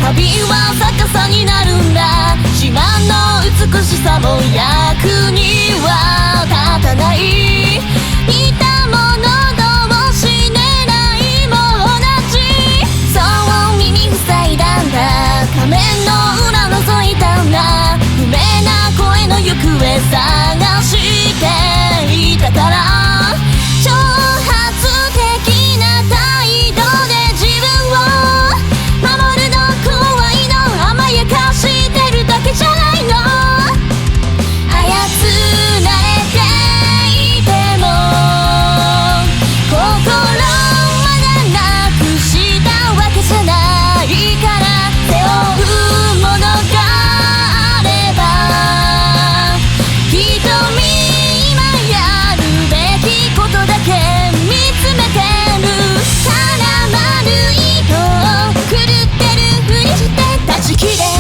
旅は逆さになるんだ。自慢の美しさも役には立たない。似たもの同士ねないも同じ。そう耳塞いだんだ。仮面の裏覗いたんだ。不明な声の行方探していたから。挑発的な態度で自分を守るの怖いの。甘やかしてるだけじゃないの。操られていても心まだなくしたわけじゃないから。背負うものがあれば瞳今やるべきことだけ見つめてるから。丸い糸を狂ってるふりして断ち切れ。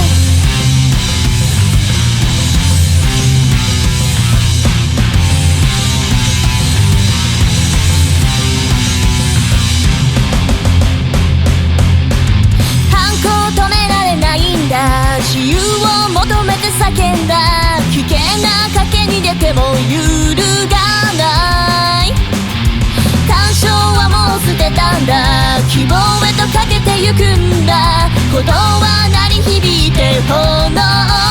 反抗止められないんだ。自由を求めて叫んだ。危険な賭けに出ても揺るがない。干渉はもう捨てたんだ。希望へとかけてゆくんだ。鼓動は鳴り響いて炎